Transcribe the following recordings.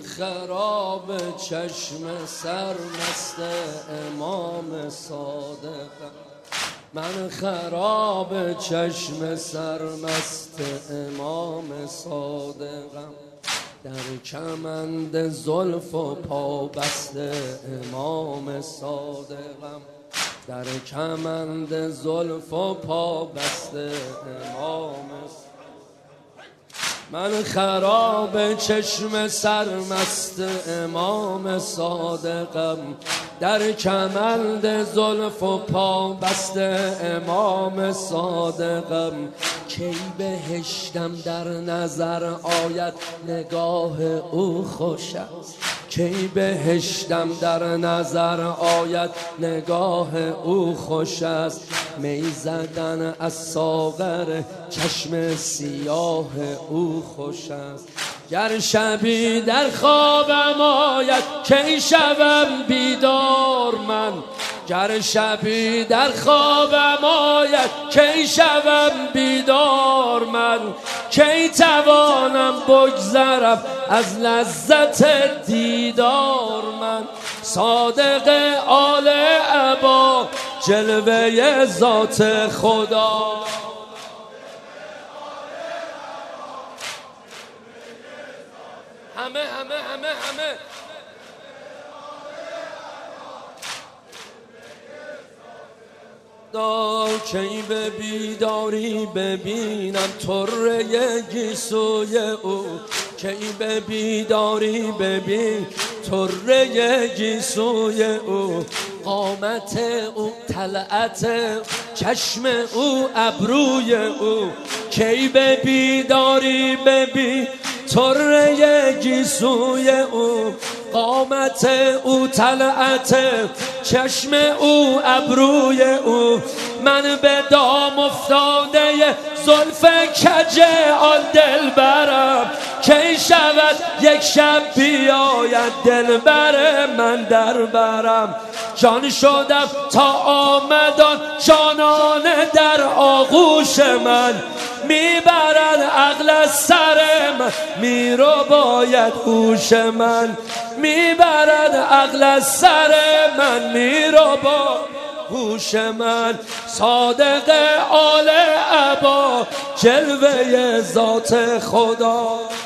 خراب چشم سرمست امام صادقم، من خراب چشم سرمست امام صادقم، در کمند زلف و پابسته امام صادقم، در کمند زلف و پابسته امام صادقم. من خراب چشم سرمست امام صادقم، در کمند زلف و پابسته امام صادقم. کی بهشتم در نظر آید نگاه او خوش است، کی بهشتم در نظر آید نگاه او خوش است. می زدن از ساغر چشم سیاه او خوش است. گر شبی در خوابم آید کی شوم بیدار من، گر شبی در خوابم آید کی شوم بیدار من. کی توانم بگذرم از لذت دیدار من. صادق آل عبا جلوه ذات خدا، همه کی به بیداری ببینم طره گیسوی او، کی به بیداری ببین طره گیسوی او. قامت او طلعت چشم او ابروی او، کی به بیداری ببین طره گیسوی او. قامت او طلعت چشم او ابروی او. من به دام افتاده زلف کج آن دلبرم، کی شود یک شب بیاید دلبر من در برم. جان شدم تا آمدان جانان در آغوش من، میبرن عقل از سر من میرو باید هوش من، میبرن عقل از سر من میرو با هوش من. صادق آل عبا جلوه ذات خدا،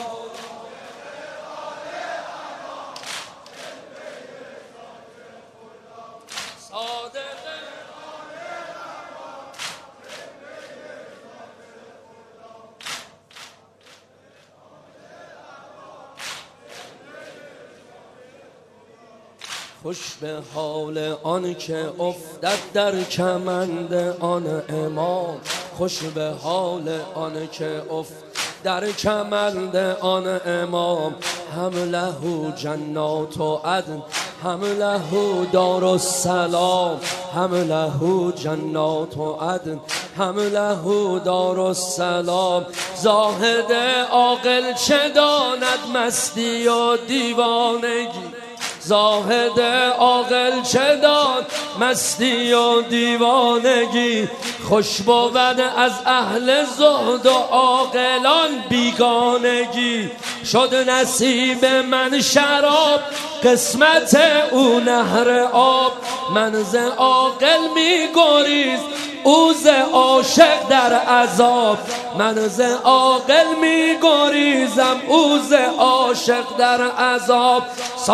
خوش به حال آن که افتد در کمند آن امام، خوش به حال آن که افتد در کمند آن امام. هم له جنات و عدن هم له دار السلام، هم له جنات و عدن هم له دار السلام. زاهد عاقل چه داند مستی و دیوانگی، زاهد عاقل چه داد مستی و دیوانگی. خوش بود از اهل زهد و عاقلان بیگانگی. شد نصیب من شراب قسمت او نهر آب، من ز عاقل می گریز او ز عاشق در عذاب. من ز عاقل می گریزم او ز عاشق در عذاب.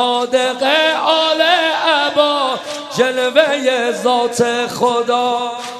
صادق آل عبا جلوه ذات خدا.